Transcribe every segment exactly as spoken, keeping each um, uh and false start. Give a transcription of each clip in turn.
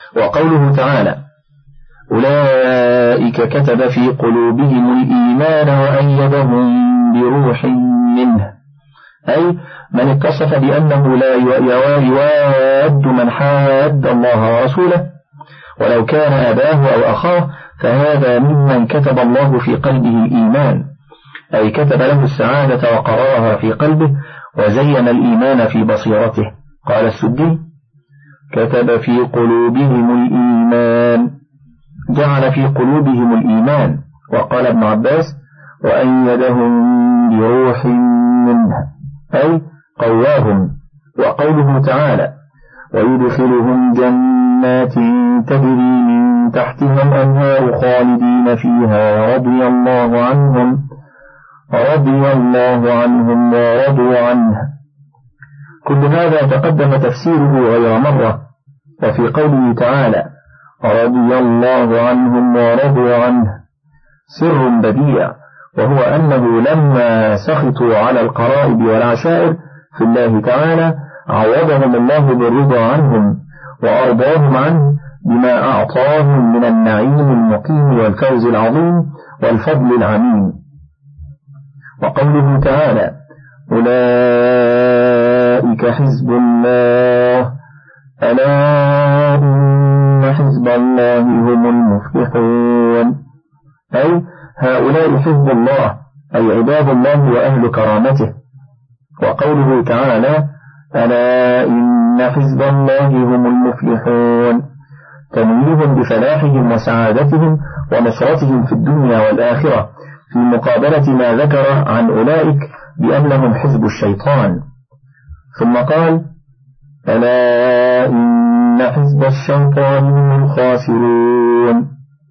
وقوله تعالى أولئك كتب في قلوبهم الإيمان وأيدهم بروح منه، أي من اتصف بأنه لا يواد من حاد الله ورسوله ولو كان أباه أو أخاه، فهذا ممن كتب الله في قلبه الإيمان، أي كتب له السعادة وقرارها في قلبه وزين الإيمان في بصيرته. قال السدي كتب في قلوبهم الإيمان، جعل في قلوبهم الإيمان. وقال ابن عباس وأيدهم بروح منه، أي قواهم. وقوله تعالى ويدخلهم جنات تجري من تحتها الأنهار خالدين فيها رضي الله عنهم رضي الله عنهم ورضوا عنه. كل هذا تقدم تفسيره غير مرة. وفي قوله تعالى رضي الله عنهم ورضوا عنه سر بديع، وهو أنه لما سخطوا على القرائب والعشائر في الله تعالى عوضهم الله بالرضا عنهم وأرضاهم عنه بما أعطاهم من النعيم المقيم والفوز العظيم والفضل العميم. وقوله تعالى أولئك حزب الله ألا إن حزب الله هم المفلحون، أي هؤلاء حزب الله، أي عباد الله وأهل كرامته. وقوله تعالى ألا إن حزب الله هم المفلحون تنويه بفلاحهم وسعادتهم ونصرتهم في الدنيا والآخرة، في مقابلة ما ذكر عن أولئك بأنهم حزب الشيطان. ثم قال ألا إن حزب الشيطان هم الخاسرون.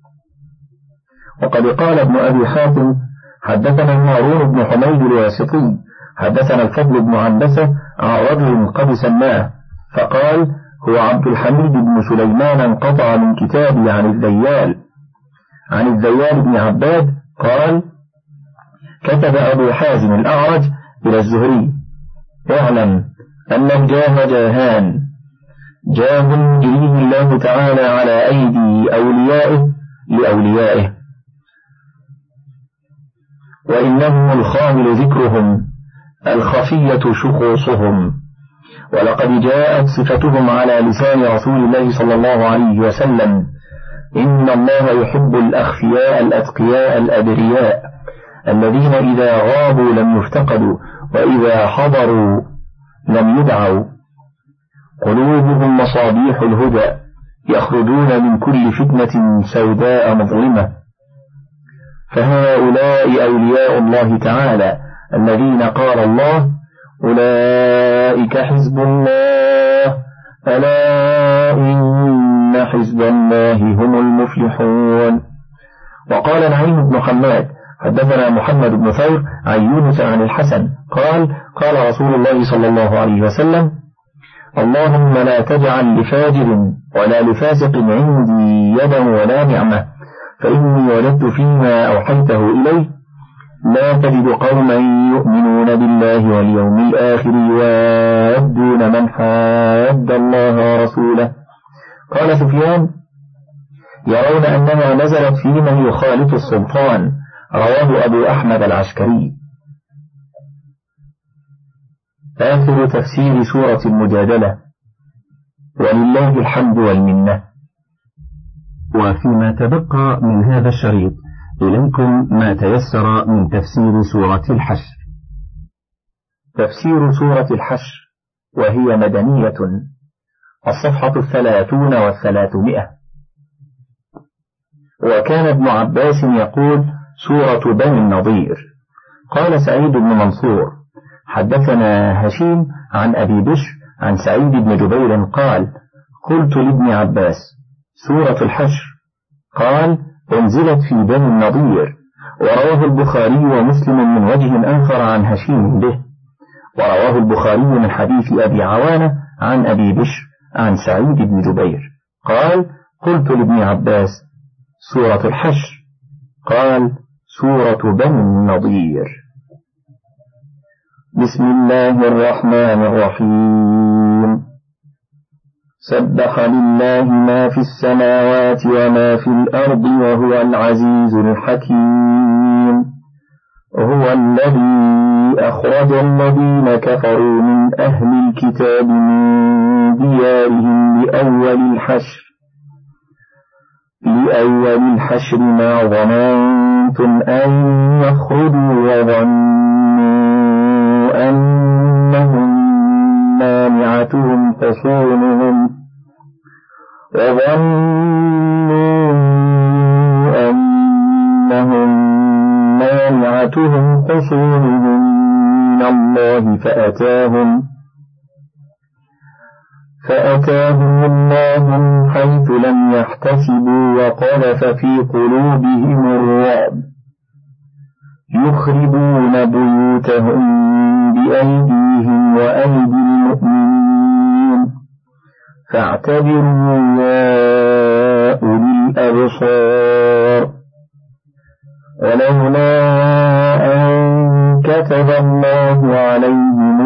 وقد قال ابن أبي حاتم حدثنا هارون بن حميد الواسطي حدثنا الفضل بن عنبسة عن رجل قد سماه فقال هو عبد الحميد بن سليمان انقطع من كتابي عن الذيال عن الذيال بن عباد قال كتب أبو حازم الأعرج إلى الزهري اعلم أن الجاه جاهان، جاه يجريه الله تعالى على أيدي أوليائه لأوليائه، وإنه الخامل ذكرهم الخفية شخوصهم، ولقد جاءت صفتهم على لسان رسول الله صلى الله عليه وسلم إن الله يحب الأخفياء الأتقياء الأبرياء الذين إذا غابوا لم يفتقدوا وإذا حضروا لم يدعوا، قلوبهم مصابيح الهدى يخرجون من كل فتنة سوداء مظلمة. فهؤلاء أولياء الله تعالى الذين قال الله أولئك حزب الله ألا إن حزب الله هم المفلحون. وقال نعيم بن حماد حدثنا محمد بن ثور عن يونس عن الحسن قال قال رسول الله صلى الله عليه وسلم اللهم لا تجعل لفاجر ولا لفاسق عندي يدا ولا نعمة، فإني وجدت فيما أوحيته إليه لا تجد قوما يؤمنون بالله واليوم الآخر يوادون من حاد الله ورسوله. قال سفيان يرون أنها نزلت في من يخالط السلطان، رواه أبو أحمد العسكري. آخر تفسير سورة المجادلة، ولله الحمد والمنة. وفيما تبقى من هذا الشريط إليكم ما تيسر من تفسير سورة الحشر. تفسير سورة الحشر وهي مدنية، الصفحة الثلاثون والثلاثمائة. وكان ابن عباس يقول سورة بني النضير. قال سعيد بن منصور حدثنا هشيم عن أبي بشر عن سعيد بن جبير قال قلت لابن عباس سورة الحشر، قال انزلت في بني النضير. ورواه البخاري ومسلم من وجه آخر عن هشيم به، ورواه البخاري من حديث أبي عوانة عن أبي بشر عن سعيد بن جبير قال قلت لابن عباس سورة الحشر، قال سورة بني النضير. بسم الله الرحمن الرحيم. سبح لله ما في السماوات وما في الأرض وهو العزيز الحكيم هو الذي أخرج الذين كفروا من أهل الكتاب من ديارهم لأول الحشر لأول الحشر ما ظننتم أن يخرجوا وظنوا أنهم مانعتهم حصونهم وظنوا أنهم مانعتهم حصونهم من الله فأتاهم فأتاهم الله من حيث لم يحتسبوا وقذف في قلوبهم الرعب يخربون بيوتهم بأيديهم وأيدي المؤمنين فاعتبروا يا أولي الأبصار ولولا أن كتب الله عليهم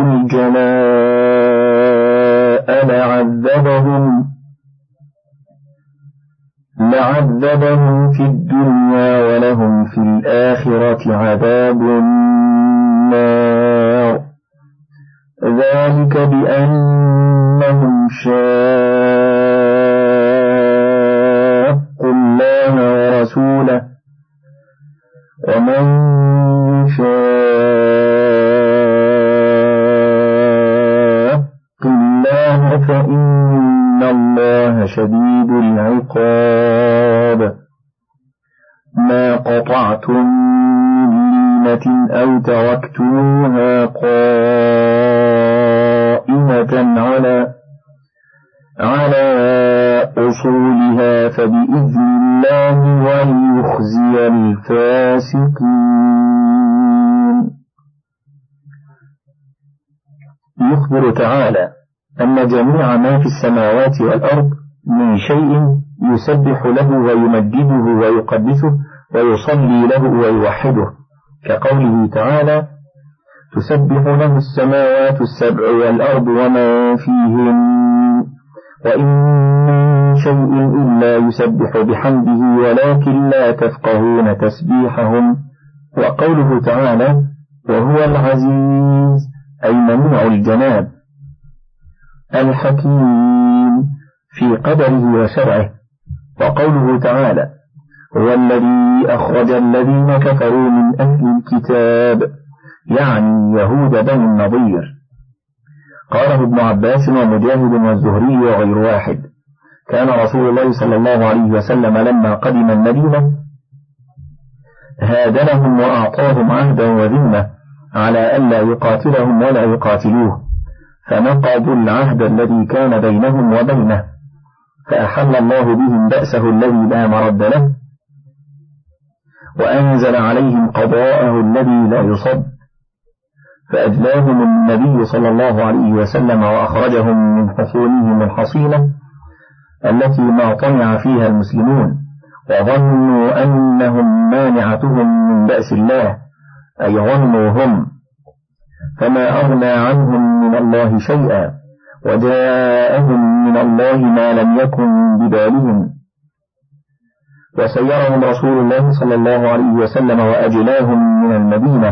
الجلاء لعذبهم لعذبهم في الدنيا ولهم في الآخرة عذاب النار ذلك بأنهم شاقوا الله ورسوله ومن شاق الله فإن الله شديد العقاب ما قطعتم من لينة أو تركتموها قائمة على على أصولها فبإذن الله وليخزي الفاسقين. يخبر تعالى أن جميع ما في السماوات والأرض من شيء يسبح له ويمجده ويقدسه ويصلي له ويوحده، كقوله تعالى: تسبح له السماوات السبع والأرض وما فيهن وإن من شيء إلا يسبح بحمده ولكن لا تفقهون تسبيحهم. وقوله تعالى: وهو العزيز أي منيع الجناب الحكيم في قدره وشرعه. وقوله تعالى: هو الذي أخرج الذين كفروا من أهل الكتاب يعني يهود بني النضير. قاله ابن عباس ومجاهد والزهري وغير واحد. كان رسول الله صلى الله عليه وسلم لما قدم المدينة هادنهم وأعطاهم عهدا وذمة على ألا يقاتلهم ولا يقاتلوه، فنقضوا العهد الذي كان بينهم وبينه، فأحل الله بهم بأسه الذي لا مرد له، وأنزل عليهم قضاءه الذي لا يصد، فأجلاهم النبي صلى الله عليه وسلم وأخرجهم من حصونهم الحصينة التي ما طمع فيها المسلمون، وظنوا أنهم مانعتهم من بأس الله، أي ظنوا هم، فما أغنى عنهم من الله شيئا، وجاءهم من الله ما لم يكن ببالهم، وسيرهم رسول الله صلى الله عليه وسلم وأجلاهم من المدينة،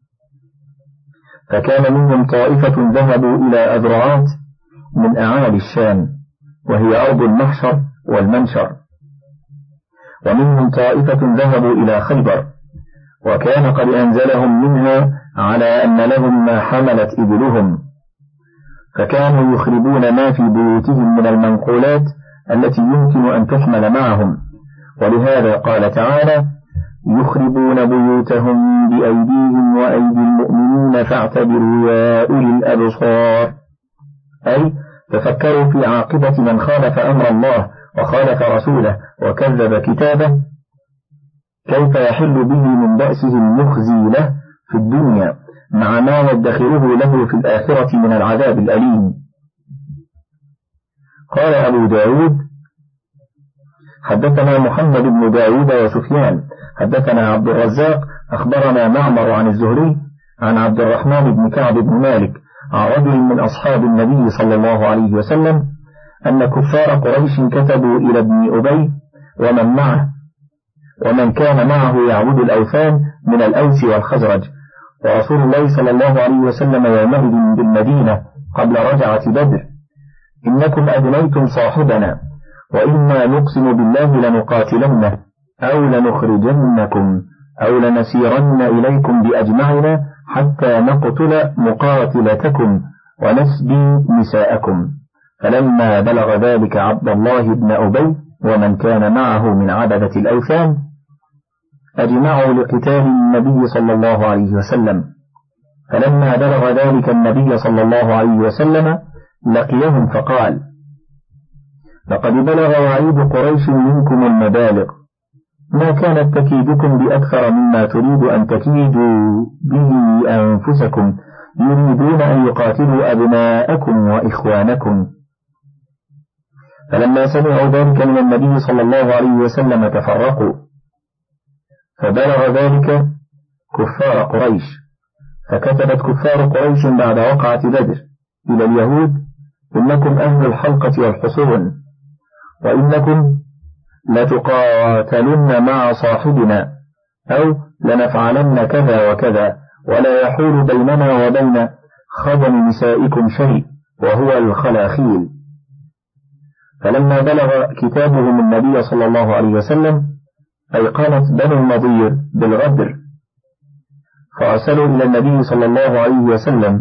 فكان منهم طائفة ذهبوا إلى أذرعات من أعالي الشام وهي أرض المحشر والمنشر، ومنهم طائفة ذهبوا إلى خيبر، وكان قد أنزلهم منها على أن لهم ما حملت إبلهم، فكانوا يخربون ما في بيوتهم من المنقولات التي يمكن أن تحمل معهم، ولهذا قال تعالى: يخربون بيوتهم بأيديهم وأيدي المؤمنين فاعتبروا يا أولي الأبصار، أي تفكروا في عاقبة من خالف أمر الله وخالف رسوله وكذب كتابه، كيف يحل به من بأسه المخزي له في الدنيا مع ما يدخره له في الآخرة من العذاب الأليم. قال أبو داود: حدثنا محمد بن داود وسفيان حدثنا عبد الرزاق أخبرنا معمر عن الزهري عن عبد الرحمن بن كعب بن مالك عن رجل من أصحاب النبي صلى الله عليه وسلم أن كفار قريش كتبوا إلى ابن أبي ومن معه ومن كان معه يعبد الأوثان من الأوس والخزرج، ورسول الله صلى الله عليه وسلم يومئذ بالمدينة قبل رجعة بدر: إنكم أدنيتم صاحبنا، وإنا نقسم بالله لنقاتلنه أو لنخرجنكم أو لنسيرن إليكم بأجمعنا حتى نقتل مقاتلتكم ونسبي نساءكم. فلما بلغ ذلك عبد الله بن أبي ومن كان معه من عبدة الأوثان أجمعوا لقتال النبي صلى الله عليه وسلم. فلما بلغ ذلك النبي صلى الله عليه وسلم لقيهم فقال: لقد بلغ وعيد قريش منكم المبالغ، ما كانت تكيدكم بأكثر مما تريد أن تكيدوا به أنفسكم، يريدون أن يقاتلوا أبناءكم وإخوانكم. فلما سمعوا ذلك من النبي صلى الله عليه وسلم تفرقوا، فبلغ ذلك كفار قريش، فكتبت كفار قريش بعد وقعة بدر إلى اليهود: إنكم أهل الحلقة والحصون، وإنكم لتقاتلن مع صاحبنا أو لنفعلن كذا وكذا، ولا يحول بيننا وبين خدم نسائكم شيء وهو الخلاخيل. فلما بلغ كتابهم النبي صلى الله عليه وسلم أيقنت بنو النضير بالغدر، فأرسلوا إلى النبي صلى الله عليه وسلم: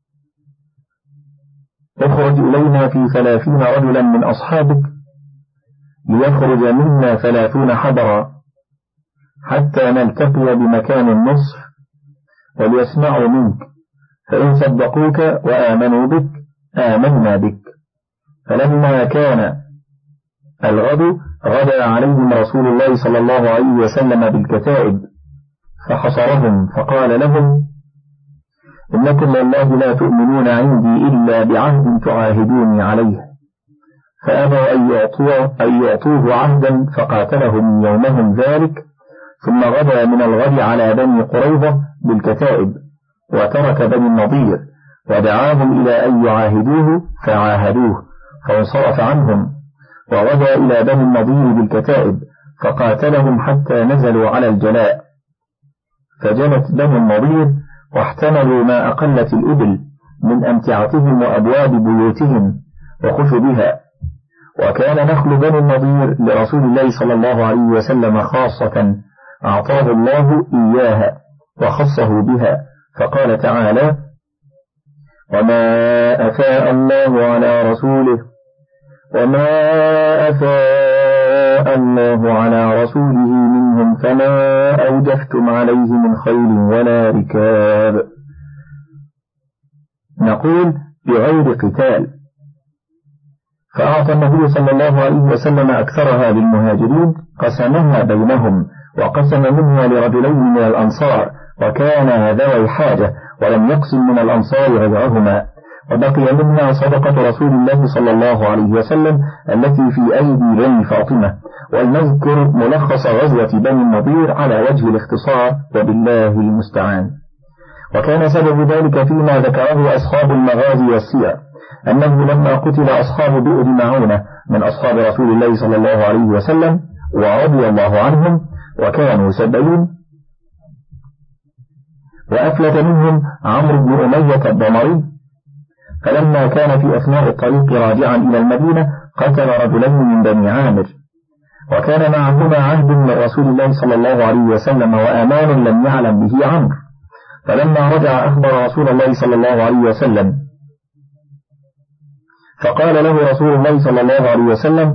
اخرج إلينا في ثلاثين رجلا من أصحابك، ليخرج منا ثلاثون حبرا حتى نلتقي بمكان النصف وليسمعوا منك، فإن صدقوك وآمنوا بك آمنا بك. فلما كان الغد غدا عليهم رسول الله صلى الله عليه وسلم بالكتائب فحصرهم فقال لهم: إنكم والله لا تؤمنون عندي إلا بعهد تعاهدوني عليه. فأبوا أن يعطوه, أن يعطوه عهدا، فقاتلهم يومهم ذلك، ثم غدا من الغد على بني قريظة بالكتائب، وترك بني النضير ودعاهم إلى أن يعاهدوه فعاهدوه، فانصرف عنهم، وغدا إلى بني النضير بالكتائب فقاتلهم حتى نزلوا على الجلاء، فجلت بني النضير واحتملوا ما أقلت الإبل من أمتعتهم وأبواب بيوتهم وخشبها. وكان نخل بني النضير لرسول الله صلى الله عليه وسلم خاصة أعطاه الله إياها وخصه بها، فقال تعالى: وما أفاء الله على رسوله وما أفاء الله على رسوله منهم فما أوجفتم عليه من خيل ولا ركاب. نقول بغير قتال. فأعطى النبي صلى الله عليه وسلم أكثرها للمهاجرين، قسمها بينهم، وقسم منها لرجلين من الأنصار وكان ذوي حاجة، ولم يقسم من الأنصار غيرهما، وبقي منها صدقة رسول الله صلى الله عليه وسلم التي في أيدي بني فاطمة. ولنذكر ملخص غزوة بني النضير على وجه الاختصار وبالله المستعان. وكان سبب ذلك فيما ذكره أصحاب المغازي والسير، أنه لما قتل أصحاب بئر معونة من أصحاب رسول الله صلى الله عليه وسلم ورضي الله عنهم، وكانوا سبعين، وأفلت منهم عمرو بن أمية الضمري، فلما كان في أثناء الطريق راجعا إلى المدينة قتل رجلين من بني عامر، وكان معهما عهد من رسول الله صلى الله عليه وسلم وأمان لم يعلم به عمرو. فلما رجع أخبر رسول الله صلى الله عليه وسلم، فقال له رسول الله صلى الله عليه وسلم: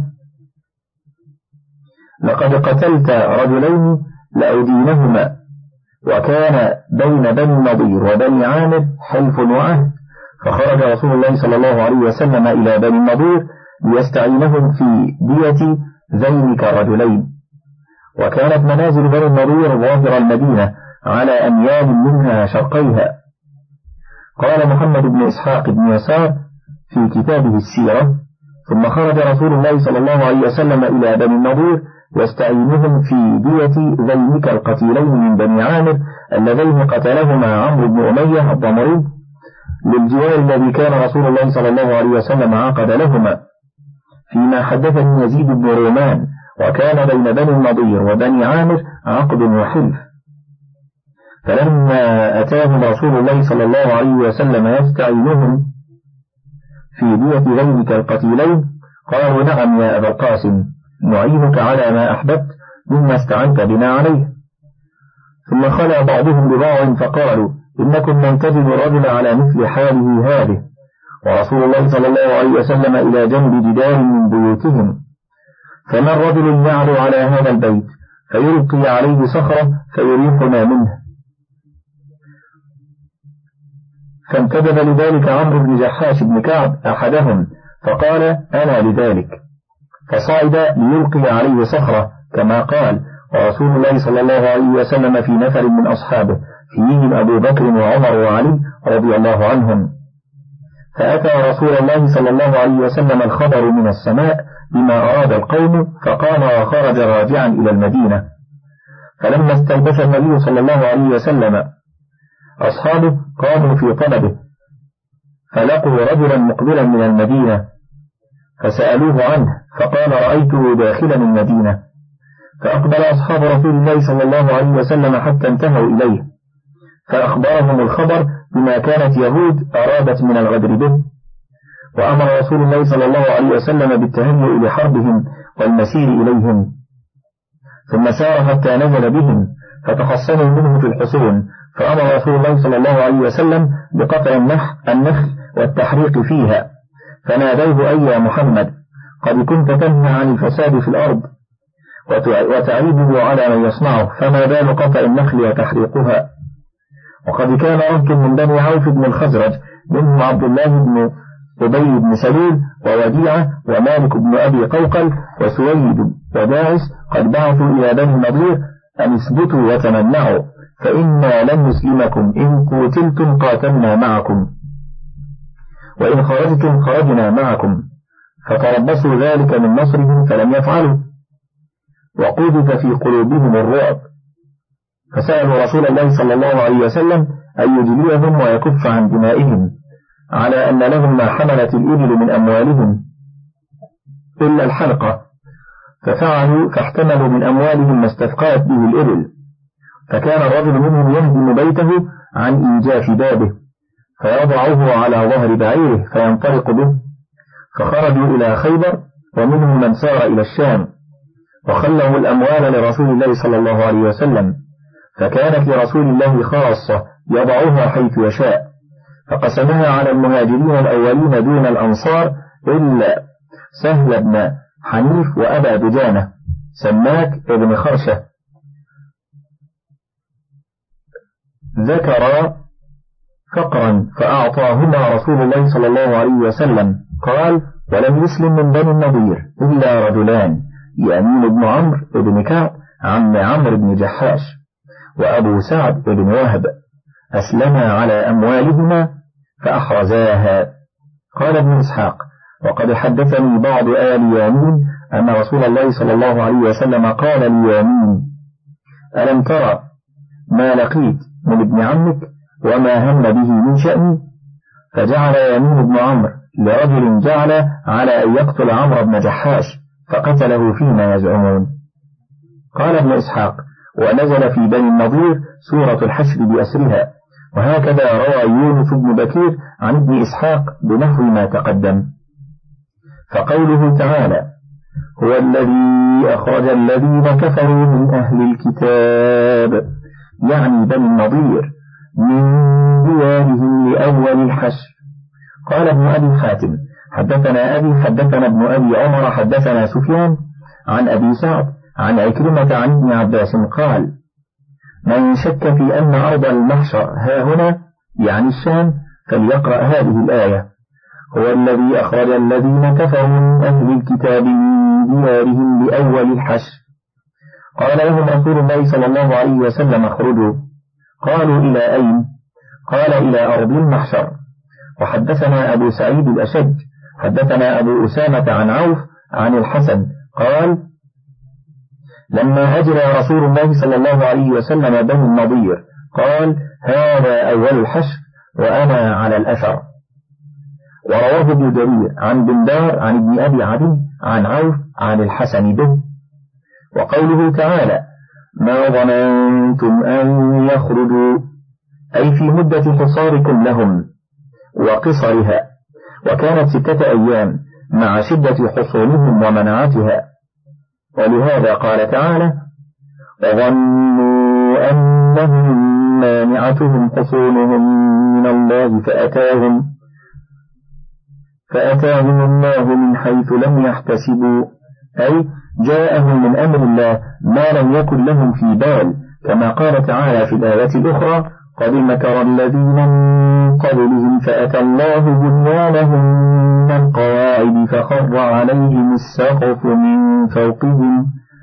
لقد قتلت رجلين لأدينهما. وكان بين بني النضير وبني عامر حلف وعهد، فخرج رسول الله صلى الله عليه وسلم إلى بني النضير ليستعينهم في دية ذلك الرجلين. وكانت منازل بني النضير ظاهر المدينة على أميال منها شرقيها. قال محمد بن إسحاق بن يسار في كتابه السيرة: ثم خرج رسول الله صلى الله عليه وسلم إلى بني النضير يستعينهم في دية ذلك القتيلين من بني عامر اللذين قتلهما عمرو بن أمية الضمري للجوار الذي كان رسول الله صلى الله عليه وسلم عقد لهما. فيما حدثني يزيد بن رومان، وكان بين بني النضير وبني عامر عقد وحلف، فلما أتاهم رسول الله صلى الله عليه وسلم يستعينهم في دية ذلك القتيلين قالوا نعم يا أبا القاسم، نعينك على ما أحببت مما استعنت بنا عليه. ثم خلى بعضهم ببعض فقالوا إنكم من تجدوا الرجل على مثل حاله هذه، ورسول الله صلى الله عليه وسلم إلى جنب جدار من بيوتهم، فما الرجل يعلو على هذا البيت فيلقي عليه صخرة فيريحنا منه. فانتدب لذلك عمرو بن جحاش بن كعب أحدهم فقال أنا لذلك، فصعد ليلقي عليه صخرة كما قال، ورسول الله صلى الله عليه وسلم في نفر من أصحابه فيهم أبو بكر وعمر وعلي رضي الله عنهم. فأتى رسول الله صلى الله عليه وسلم الخبر من السماء بما أراد القوم، فقام وخرج راجعا إلى المدينة. فلما استلبس النبي صلى الله عليه وسلم أصحابه قاموا في طلبه، فلقوا رجلا مقبلا من المدينة فسألوه عنه، فقال رأيته داخلا المدينة. فأقبل أصحاب رسول الله صلى الله عليه وسلم حتى انتهوا إليه، فأخبرهم الخبر بما كانت يهود أرادت من الغدر به، وأمر رسول الله صلى الله عليه وسلم بالتهيؤ لحربهم والمسير إليهم. ثم سار حتى نزل بهم فتحصنوا منه في الحصون، فأمر رسول الله صلى الله عليه وسلم بقطع النخل والتحريق فيها، فنادوه أي يا محمد قد كنت تنهى عن الفساد في الأرض وتعيبه على من يصنعه، فما بال قطع النخل وتحريقها. وقد كان رهط من بني عوف بن الخزرج منهم عبد الله بن أبي بن سلول ووديعة ومالك بن أبي قوقل وسويد وداعس قد بعثوا إلى بني النضير أن اثبتوا وتمنعوا، فإنا لن نسلمكم، إن قتلتم قاتلنا معكم، وإن خرجتم خرجنا معكم، فتربصوا ذلك من نصرهم فلم يفعلوا، وقذف في قلوبهم الرعب، فسألوا رسول الله صلى الله عليه وسلم أن يجليهم ويكف عن دمائهم، على أن لهم ما حملت الإبل من أموالهم إلا الحلقة، ففعلوا فاحتملوا من أموالهم ما استثقلت به الإبل، فكان الرجل منهم يهدم بيته عن إيجاف بابه فيضعه على ظهر بعيره فينطلق به، فخرجوا إلى خيبر، ومنهم من سار إلى الشام، وخلوا الأموال لرسول الله صلى الله عليه وسلم، فكانت لرسول الله خاصة يضعها حيث يشاء، فقسمها على المهاجرين الأولين دون الأنصار إلا سهل بن حنيف وأبا دجانة سماك ابن خرشة، ذكر فقرا فأعطاهما رسول الله صلى الله عليه وسلم. قال ولم يسلم من بني النضير إلا رجلان، يمين بن عمرو بن كعب عم عمرو بن جحاش وأبو سعد بن وهب، أسلما على أموالهما فأحرزاها. قال ابن إسحاق وقد حدثني بعض آل يامين أن رسول الله صلى الله عليه وسلم قال ليامين ألم ترى ما لقيت من ابن عمك وما هم به من شأني؟ فجعل يامين بن عمرو لرجل جعل على أن يقتل عمرو بن جحاش فقتله فيما يزعمون. قال ابن إسحاق ونزل في بني النضير سورة الحشر بأسرها، وهكذا روى يونس بن بكير عن ابن إسحاق بنحو ما تقدم. فقوله تعالى هو الذي أخرج الذين كفروا من أهل الكتاب يعني بني النضير من ديارهم لأول الحشر. قال ابن أبي حاتم حدثنا أبي حدثنا ابن أبي عمر حدثنا سفيان عن أبي سعد عن عكرمة عن ابن عباس قال من شك في أن أرض المحشر ها هنا يعني الشام فليقرأ هذه الآية هو الذي أخرج الذين كفروا من أهل الكتاب من ديارهم لأول الحشر. قال لهم رسول الله صلى الله عليه وسلم اخرجوا. قالوا إلى أين؟ قال إلى أرض المحشر. وحدثنا أبو سعيد الأشج حدثنا أبو أسامة عن عوف عن الحسن قال لما هجر رسول الله صلى الله عليه وسلم بني النضير قال هذا أول الحشر وأنا على الأثر. ورواه ابن جرير عن بندار عن ابن أبي عدي عن عوف عن الحسن به. وقوله تعالى ما ظننتم أن يخرجوا أي في مدة حصاركم لهم وقصرها، وكانت ستة أيام مع شدة حصونهم ومنعتها. ولهذا قال تعالى وظنوا أنهم مانعتهم حصونهم من الله فأتاهم فأتاهم الله من حيث لم يحتسبوا، أي جاءهم من أمر الله ما لم يكن لهم في بال، كما قال تعالى في الآية الأخرى قد مكر الذين من قبلهم فأتى الله بنيانهم من القواعد فخر عليهم السقف من فوقهم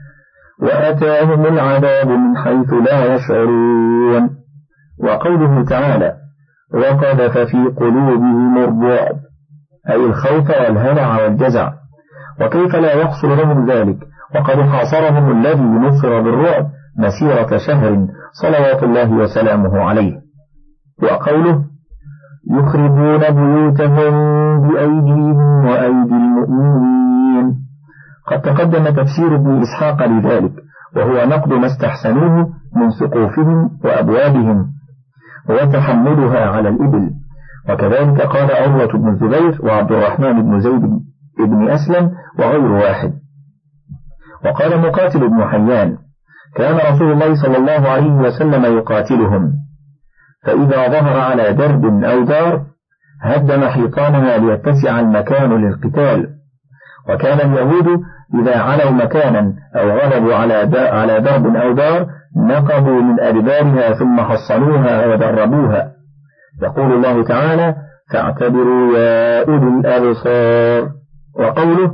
وأتاهم العذاب من حيث لا يشعرون. وقوله تعالى وقذف في قلوبهم الرعب أي الخوف والهلع والجزع، وكيف لا يحصل لهم ذلك وقد حاصرهم الذي نصر بالرعب مسيرة شهر صلوات الله وسلامه عليه. وقوله يخربون بيوتهم بأيديهم وأيدي المؤمنين، قد تقدم تفسير ابن إسحاق لذلك، وهو نقد ما استحسنوه من سقوفهم وأبوابهم وتحملها على الإبل. وكذلك قال عروة بن الزبير وعبد الرحمن بن زيد بن أسلم وغير واحد. وقال مقاتل بن حيان كان رسول الله صلى الله عليه وسلم يقاتلهم، فإذا ظهر على درب أو دار هدم حيطانها ليتسع المكان للقتال. وكان اليهود إذا علوا مكانا أو غلبوا على درب أو دار نقبوا من أدبارها ثم حصنوها ودربوها. يقول الله تعالى فاعتبروا يا أولي الأبصار. وقوله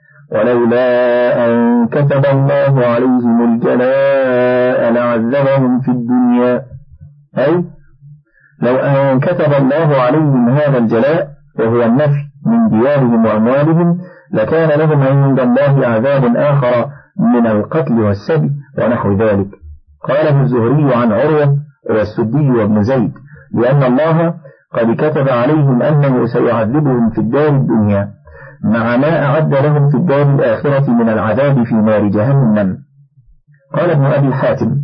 ولولا أن كتب الله عليهم الجلاء لعذبهم في الدنيا، أي لو أن كتب الله عليهم هذا الجلاء وهو النفي من ديارهم وأموالهم لكان لهم عند الله عذاب آخر من القتل والسبي ونحو ذلك. قاله الزهري عن عروة والسدي وابن زيد لأن الله قد كتب عليهم أنه سيعذبهم في الدار الدنيا مع ما أعد لهم في الدار الآخرة من العذاب في نار جهنم. قال ابن أبي حاتم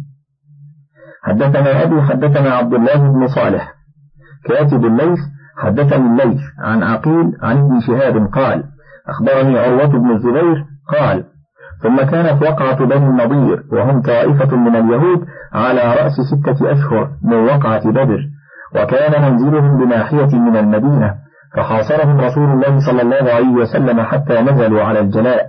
حدثنا أبي حدثنا عبد الله بن صالح كاتب الليث حدثني الليث عن عقيل عن ابن شهاب قال أخبرني عروة بن الزبير قال ثم كانت وقعة بني النضير وهم طائفة من اليهود على رأس ستة أشهر من وقعة بدر، وكان منزلهم بناحية من المدينة، فحاصرهم رسول الله صلى الله عليه وسلم حتى نزلوا على الجلاء،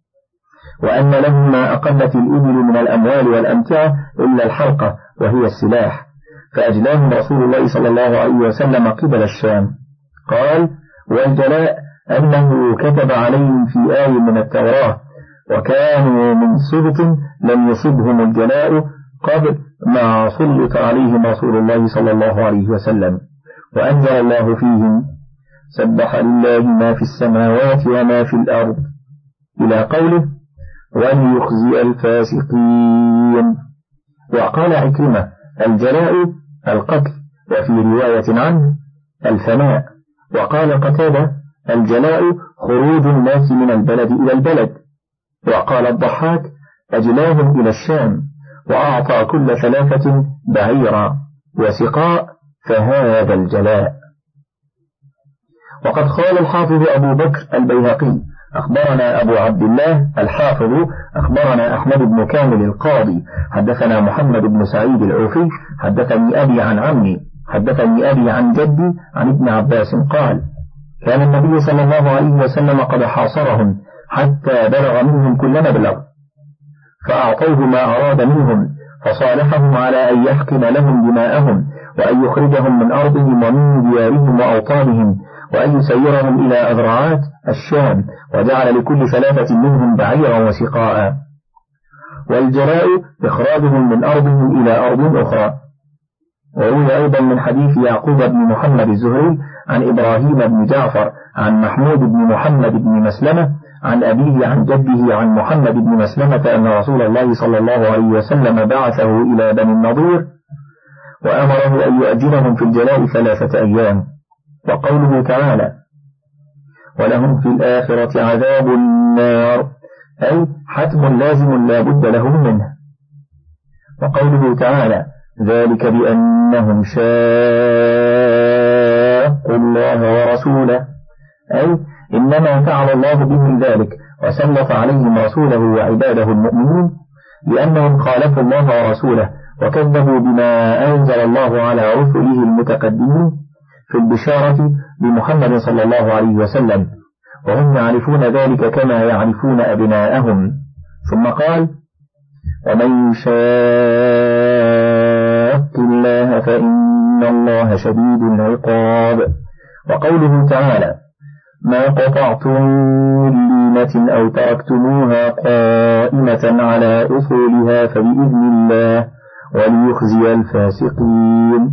وأن لهم ما أقلت الإبل من الأموال والأمتعة إلا الحلقة وهي السلاح، فأجلاهم رسول الله صلى الله عليه وسلم قبل الشام. قال والجلاء أنه كتب عليهم في آية من التوراة وكانوا من سبط لم يصبهم الجلاء قبل ما سلط عليهم رسول الله صلى الله عليه وسلم، وأنزل الله فيهم سبح لله ما في السماوات وما في الأرض إلى قوله وليخزي الفاسقين. وقال عكرمة الجلاء القتل، وفي رواية عنه الفناء. وقال قتادة الجلاء خروج الناس من البلد إلى البلد. وقال الضحاك أجلاهم إلى الشام وأعطى كل ثلاثة بعيرا وسقاء فهذا الجلاء. وقد قال الحافظ أبو بكر البيهقي أخبرنا أبو عبد الله الحافظ أخبرنا أحمد بن كامل القاضي حدثنا محمد بن سعيد العوفي حدثني أبي عن عمي حدثني أبي عن جدي عن ابن عباس قال كان النبي صلى الله عليه وسلم قد حاصرهم حتى بلغ منهم كل مبلغ، فأعطوه ما أراد منهم، فصالحهم على أن يحكم لهم دماءهم وأن يخرجهم من أرضهم ومن ديارهم وأوطانهم وأن يسيرهم إلى أذرعات الشام، وجعل لكل ثلاثة منهم بعيرا وسقاء. والجلاء إخراجهم من أرضهم إلى أرض أخرى. وروي أيضا من حديث يعقوب بن محمد الزهري عن إبراهيم بن جعفر عن محمود بن محمد بن مسلمة عن أبيه عن جده عن محمد بن مسلمة أن رسول الله صلى الله عليه وسلم بعثه إلى بني النضير وأمره أن يؤجلهم في الجلاء ثلاثة أيام. وقوله تعالى ولهم في الآخرة عذاب النار، أي حتم لازم لا بد لهم منه. وقوله تعالى ذلك بأنهم شاقوا الله ورسوله، أي إنما فعل الله بهم ذلك وسلط عليهم رسوله وعباده المؤمنين لأنهم خالفوا الله ورسوله وكذبوا بما أنزل الله على رسله المتقدمين في البشارة بمحمد صلى الله عليه وسلم، وهم يعرفون ذلك كما يعرفون أبناءهم. ثم قال ومن يشاق الله فإن الله شديد العقاب. وقوله تعالى ما قطعتم من لينة أو تركتموها قائمة على أصولها فبإذن الله وليخزي الفاسقين.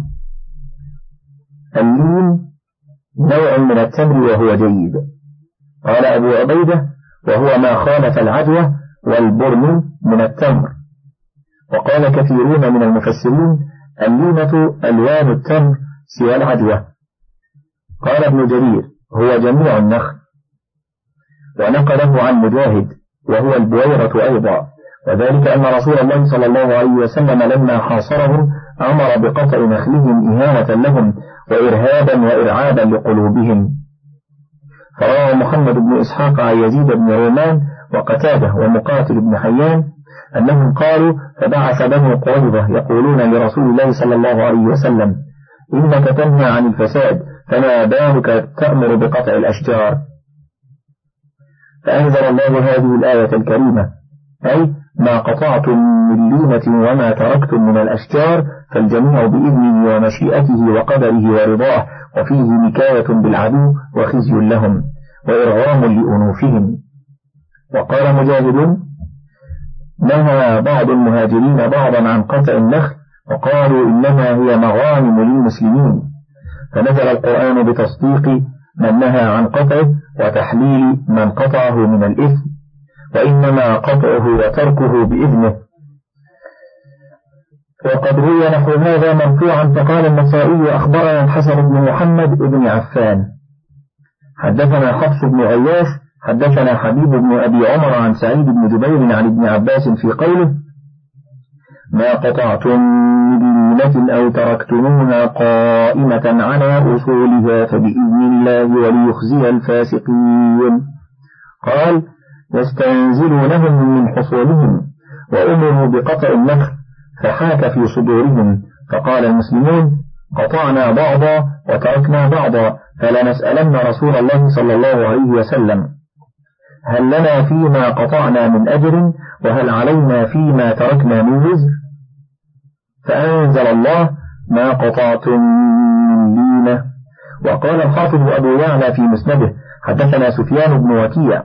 اللين نوع من التمر وهو جيد. قال أبو عبيدة وهو ما خالف العجوة والبرم من التمر. وقال كثيرون من المفسرين اللينة ألوان التمر سوى العجوة. قال ابن جرير هو جميع النخل. ونقله عن مجاهد وهو البويرة أيضا، وذلك أن رسول الله صلى الله عليه وسلم لما حاصرهم أمر بقطع نخلهم إهانة لهم وإرهابا وإرعابا لقلوبهم. فروى محمد بن إسحاق عن يزيد بن رومان وقتاده ومقاتل بن حيان أنهم قالوا فبعث بنو قريظة يقولون لرسول الله صلى الله عليه وسلم إنك تنهى عن الفساد فما بالك تأمر بقطع الأشجار. فأنزل الله هذه الآية الكريمة أي ما قطعتم من لينة وما تركتم من الأشجار فالجميع بإذنه ومشيئته وقدره ورضاه، وفيه نكاية بالعدو وخزي لهم وإرغام لأنوفهم. وقال مجاهد نهى بعض المهاجرين بعضا عن قطع النخل وقالوا إنما هي مغانم للمسلمين، فنزل القرآن بتصديق من نهى عن قطعه وتحليل من قطعه من الإثم، وإنما قطعه وتركه بإذنه. وقد روي نحو هذا مرفوعا. فقال النسائي أخبرنا الحسن بن محمد بن عفان حدثنا حفص بن غياث حدثنا حبيب بن أبي عمر عن سعيد بن جبير عن ابن عباس في قوله ما قطعتم من لينة أو تركتموها قائمة على أصولها فبإذن الله وليخزي الفاسقين. قال يستنزلونهم من حصولهم وأمروا بقطع النخل فحاك في صدورهم، فقال المسلمون قطعنا بعضا وتركنا بعضا فلنسألن رسول الله صلى الله عليه وسلم هل لنا فيما قطعنا من أجر وهل علينا فيما تركنا من وزر؟ فأنزل الله ما قطعتم من لينة. وقال الحافظ أبو يعلى في مسنده حدثنا سفيان بن وكيع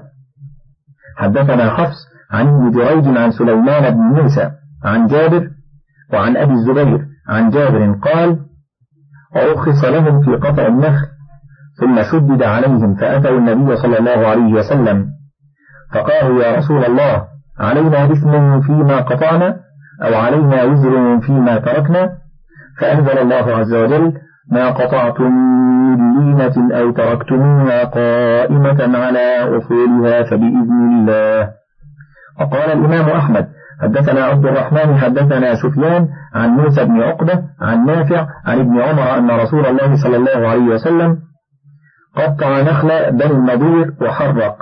حدثنا حفص عن ابن جريج عن سليمان بن موسى عن جابر وعن أبي الزبير عن جابر قال أرخص لهم في قطع النخل ثم شدد عليهم فأتوا النبي صلى الله عليه وسلم فقالوا يا رسول الله علينا إثم فيما قطعنا أو علينا وزر فيما تركنا؟ فأنزل الله عز وجل ما قطعتم من لينة أو تركتموها قائمة على أصولها فبإذن الله. وقال الإمام أحمد حدثنا عبد الرحمن حدثنا سفيان عن موسى بن عقبة عن نافع عن ابن عمر أن رسول الله صلى الله عليه وسلم قطع نخل بني النضير وحرق.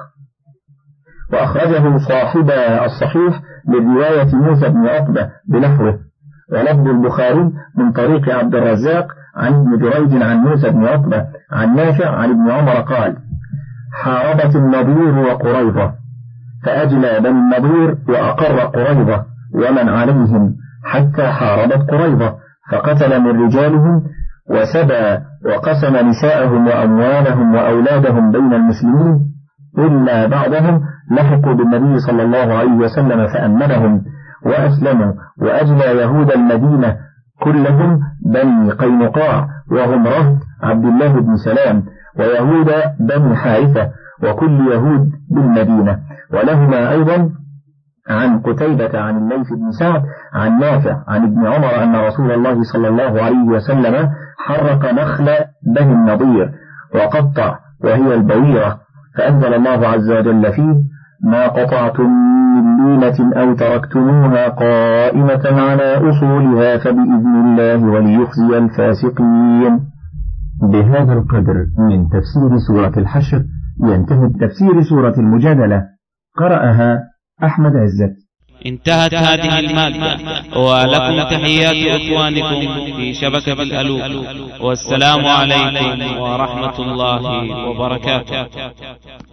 وأخرجه صاحب الصحيح لرواية موسى بن عقبة بلفظه، ولفظ البخاري من طريق عبد الرزاق عن ابن جريج عن موسى بن عقبة عن نافع عن ابن عمر قال حاربت النضير وقريظة فأجلى بني النضير وأقر قريظة ومن عليهم حتى حاربت قريظة فقتل من رجالهم وسبى وقسم نساءهم وأموالهم وأولادهم بين المسلمين إلا بعضهم لحقوا بالنبي صلى الله عليه وسلم فأمنهم وأسلموا، وأجلى يهود المدينة كلهم بني قينقاع وهم رهط عبد الله بن سلام ويهود بني حارثة وكل يهود بالمدينة. ولهما أيضا عن قتيبة عن الليث بن سعد عن نافع عن ابن عمر أن رسول الله صلى الله عليه وسلم حرق نخل بني النضير وقطع وهي البويرة فأنزل الله عز وجل فيه: ما قطعتم من لينة أو تركتموها قائمة على أصولها فبإذن الله وليخزي الفاسقين. بهذا القدر من تفسير سورة الحشر ينتهي تفسير سورة المجادلة. قرأها أحمد عزت. انتهت هذه المادة، ولكم تحيات إخوانكم في شبكة الألوف، والسلام عليكم ورحمة الله وبركاته.